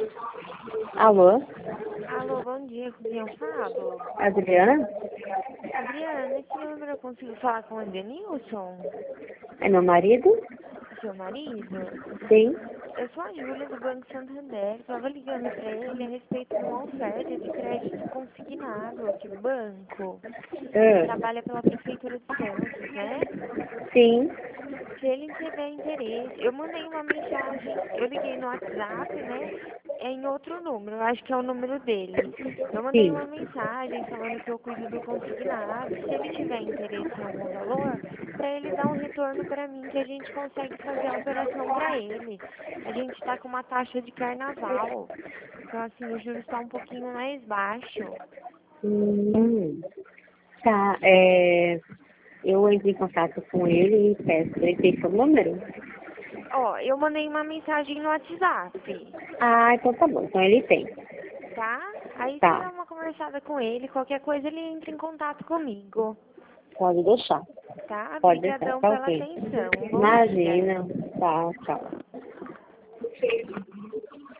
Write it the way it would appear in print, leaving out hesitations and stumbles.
Alô? Alô, bom dia, com quem eu falo? Adriana? Adriana, nesse número eu consigo falar com o Edenilson, É meu marido? seu marido? Sim. Eu sou a Júlia do Banco Santander, estava ligando para ele a respeito de uma oferta de crédito consignado aqui do banco. Ele Ah, trabalha pela Prefeitura de Santos, né? sim. Se ele tiver interesse, eu mandei uma mensagem, eu liguei no WhatsApp, né? É em outro número, eu acho que é o número dele. Eu mandei Sim. uma mensagem falando que eu cuido do consignado, e se ele tiver interesse em algum valor, para ele dar um retorno para mim que a gente consegue fazer a operação para ele. A gente está com uma taxa de carnaval, então assim, o juros está um pouquinho mais baixo. Hum, tá. Eu entro em contato com ele e peço para ele ter seu número. Ó, eu mandei uma mensagem no WhatsApp. Ah, então tá bom. Então ele tem. Tá? Aí você Tá. dá uma conversada com ele, qualquer coisa ele entra em contato comigo, Pode deixar. tá? Pode deixar. Obrigadão Tá pela ok. atenção. Um bom dia. Imagina. Tá, tchau.